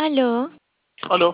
Aló, Aló,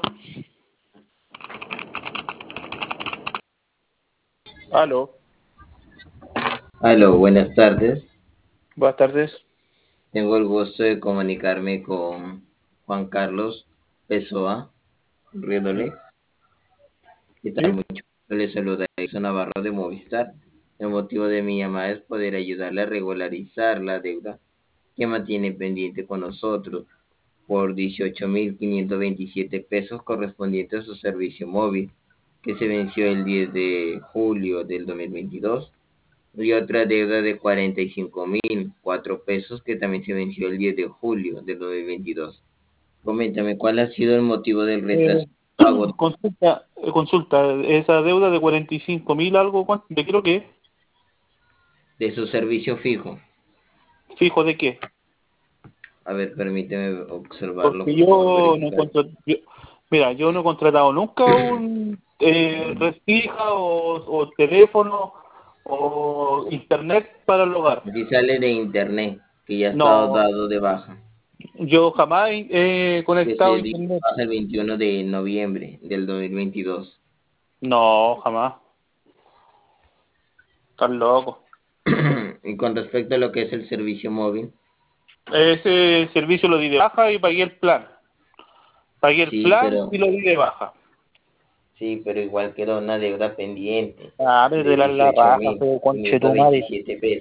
aló, Aló, buenas tardes. buenas tardes. Tengo el gusto de comunicarme con Juan Carlos Pessoa Riedole. ¿Qué tal? ¿Sí? Mucho gusto. Le saluda Edson Navarro de Movistar. El motivo de mi llamada es poder ayudarle a regularizar la deuda que mantiene pendiente con nosotros por 18.527 pesos correspondiente a su servicio móvil, que se venció el 10 de julio del 2022. Y otra deuda de 45.004 pesos que también se venció el 10 de julio del 2022. Coméntame, ¿cuál ha sido el motivo del retraso Eh, de pago consulta, esa deuda de 45.000 algo, ¿de creo que? de su servicio fijo? ¿Fijo de qué? A ver, permíteme observarlo, Porque por favor, yo no verificar. mira, yo no he contratado nunca un red fija o teléfono o internet para el hogar. Aquí sale de internet, que ya ha estado No, dado de baja, yo jamás he que conectado se dio de internet. baja el 21 de noviembre del 2022. No, jamás. Estás loco. Y con respecto a lo que es el servicio móvil, Ese servicio lo di de baja y pagué el plan. Pagué el sí, plan pero y lo di de baja. igual quedó una deuda pendiente Ah, de desde la dieciocho raja, mil feo, quinientos conchetumare. veintisiete pesos.